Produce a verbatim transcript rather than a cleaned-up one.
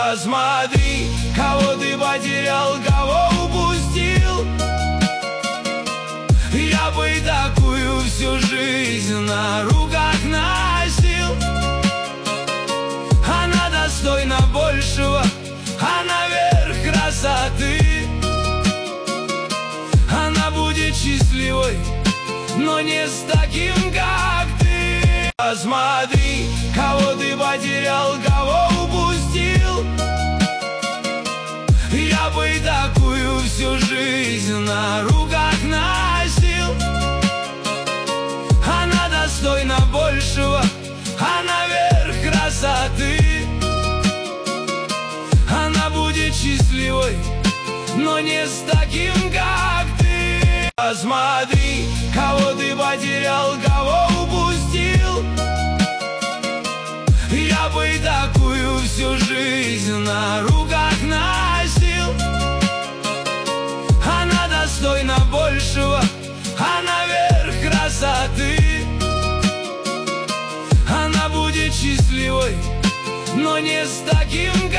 Посмотри, кого ты потерял, кого упустил. Я бы такую всю жизнь на руках носил. Она достойна большего, она верх красоты. Она будет счастливой, но не с таким, как ты. Посмотри, кого ты потерял, кого упустил. Я бы такую всю жизнь на руках носил. Она достойна большего, она верх красоты. Она будет счастливой, но не с таким, как ты. Посмотри, кого ты потерял, кого упустил. Я бы такую всю жизнь на руках носил. Она достойна большего, она верх красоты. Она будет счастливой, но не с таким,